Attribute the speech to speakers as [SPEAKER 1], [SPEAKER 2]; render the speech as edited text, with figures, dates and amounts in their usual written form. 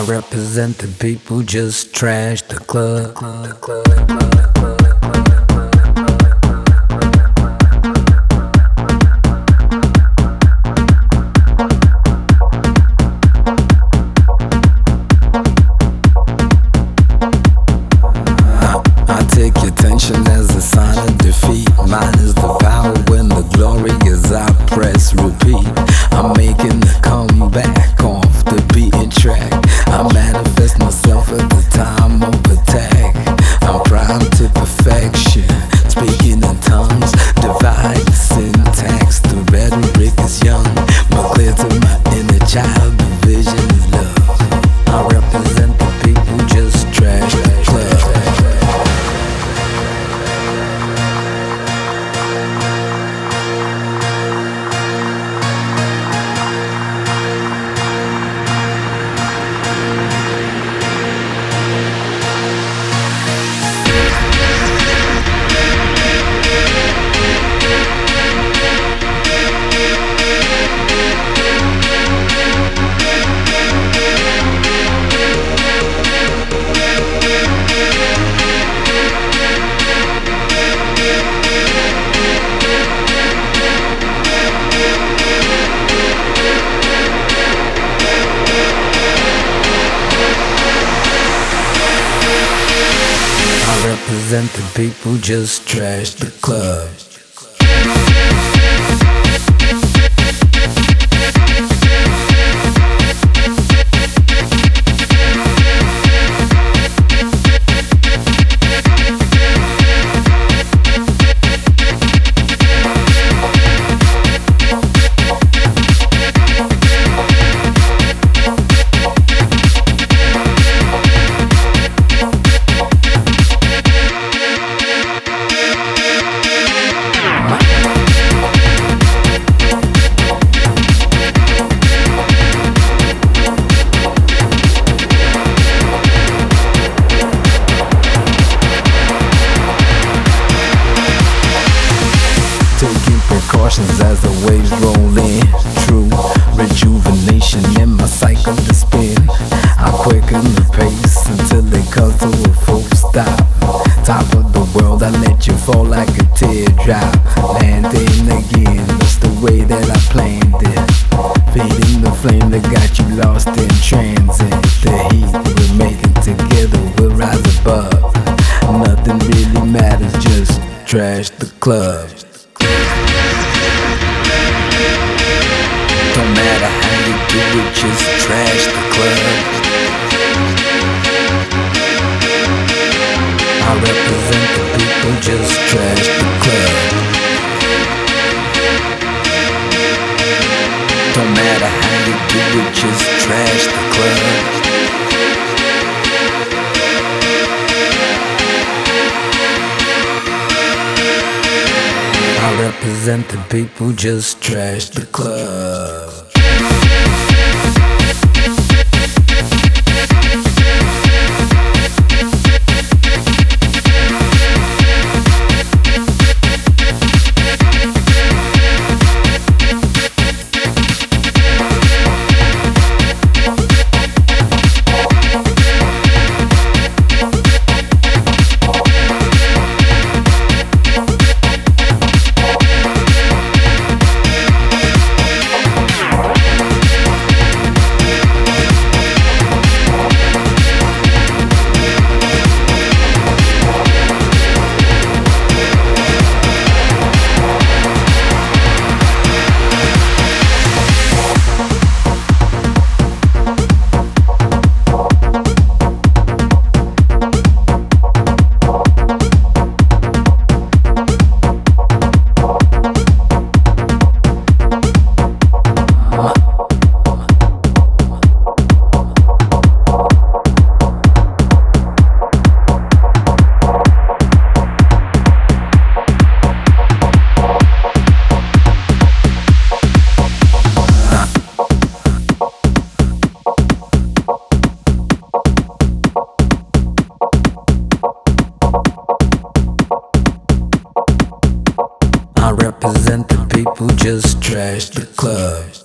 [SPEAKER 1] I represent the people, just trash the club. I take your attention as a sign of defeat. Mine is the power when the glory is I press repeat. I'm making the comeback off the beaten track. I manifest myself at the time of attack. I'm primed to perfection, speaking in tongues, divide the syntax. The rhetoric is young, but clear to my inner child. The vision is love. I represent the people, just trash the club. I represent the people, just trash the club. Precautions as the waves roll in. True rejuvenation in my cycle to spin. I quicken the pace until it comes to a full stop. Top of the world, I let you fall like a teardrop. Landing again, that's the way that I planned it. Feeding the flame that got you lost in transit. The heat we're making together will rise above. Nothing really matters, just trash the club. Don't matter how you do it, just trash the club. I represent the people, just trash the club. Don't matter how you do it, just trash the club. I represent the people, just trash the club. I represent the people, just trash the club.